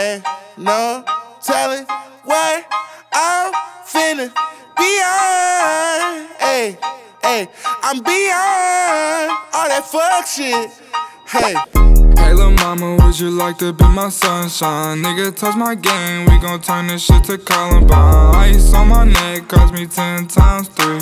Ain't no telling what I'm finna beyond. Hey, hey, I'm beyond all that fuck shit. Hey. Hey lil' mama, would you like to be my sunshine? Nigga, touch my game, we gon' turn this shit to Columbine. Ice on my neck cost me 10 times 3.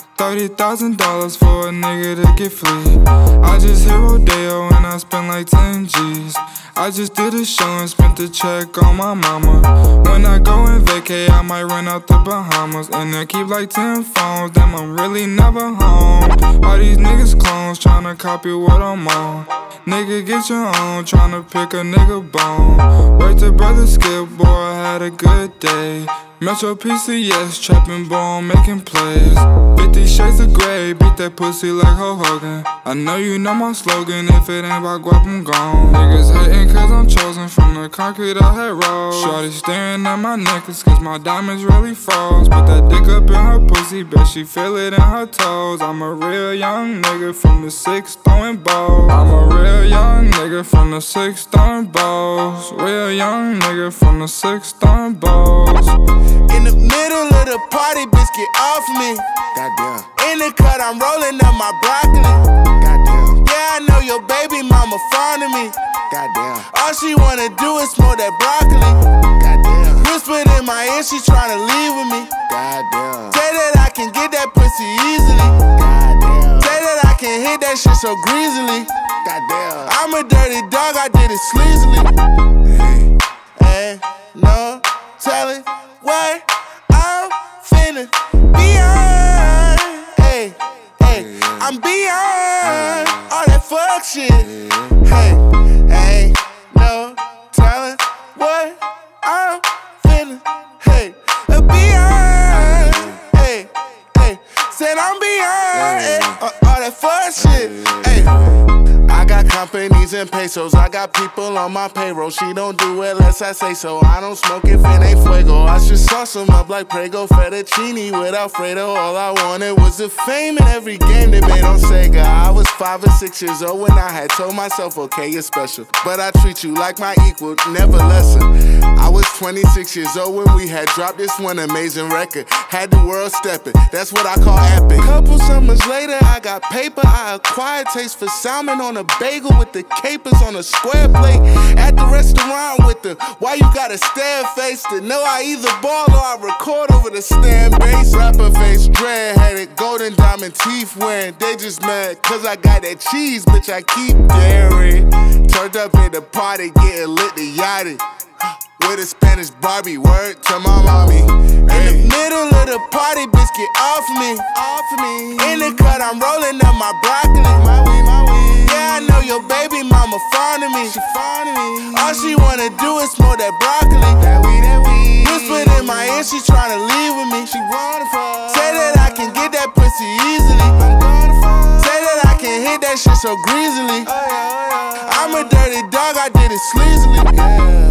$30,000 for a nigga to get free. I just hit Rodeo and I spent like 10 G's. I just did a show and spent the check on my mama. When I go and vacay, I might run out the Bahamas. And I keep like 10 phones, damn I'm really never home. All these niggas clones tryna copy what I'm on. Nigga get your own, tryna pick a nigga bone. Word to brother Skip, boy I had a good day. Metro PCS, trapping ball, making plays. 50 shades of gray, beat that pussy like Hulk Hogan. I know you know my slogan, if it ain't about guap, I'm gone. Niggas hating cause I'm chosen from the concrete I had rolled. Shorty staring at my necklace cause my diamonds really froze. Put that dick up in her pussy, bet she feel it in her toes. I'm a real young nigga from the 6 throwing balls. I'm a real young nigga from the 6 throwing balls. Real young nigga from the 6 throwing balls. In the middle of the party, bitch, get off me. Goddamn. In the cut, I'm rolling up my broccoli. Goddamn. Yeah, I know your baby mama fond of me. Goddamn. All she wanna do is smoke that broccoli. Goddamn. Whispered in my ear, she tryna leave with me. Goddamn. Say that I can get that pussy easily. Goddamn. Say that I can hit that shit so greasily. Goddamn. I'm a dirty dog, I did it sleazily. Hey, hey, no telling what I'm finna beyond. Hey, hey, I'm beyond all that fuck shit. Hey, ain't no telling what I'm finna, hey, beyond. Hey, hey, said I'm beyond all that fuck shit. Hey. I got companies and pesos, I got people on my payroll. She don't do it unless I say so. I don't smoke if it ain't fuego. I should sauce them up like Prego, fettuccine with Alfredo. All I wanted was the fame in every game they made on Sega. I was 5 or 6 years old when I had told myself, okay, you're special, but I treat you like my equal, never lesser. I was 26 years old when we had dropped this one amazing record. Had the world stepping, that's what I call epic. Couple summers later, I got paper. I acquired taste for salmon on a bagel with the capers on a square plate. At the restaurant with the why you gotta stare face to know I either ball or I record over the stand bass. Rapper face, dread-headed, golden diamond teeth wearing. They just mad cause I got that cheese, bitch, I keep daring. Turned up at the party, getting lit to yachty. With a Spanish Barbie, word to my mommy. In the middle of the party, bitch, get off me. Off me. In the cut, I'm rolling up my broccoli. My weed, my weed. Yeah, I know your baby mama fond of me. She fond of me. All she wanna do is smoke that broccoli. That weed, that weed. Whispered in my ear, she tryna leave with me. She wanna fuck. Say that I can get that pussy easily. I'm gonna fuck. Say that I can hit that shit so greasily. Oh, yeah, oh, yeah. I'm a dirty dog, I did it sleazily. Yeah.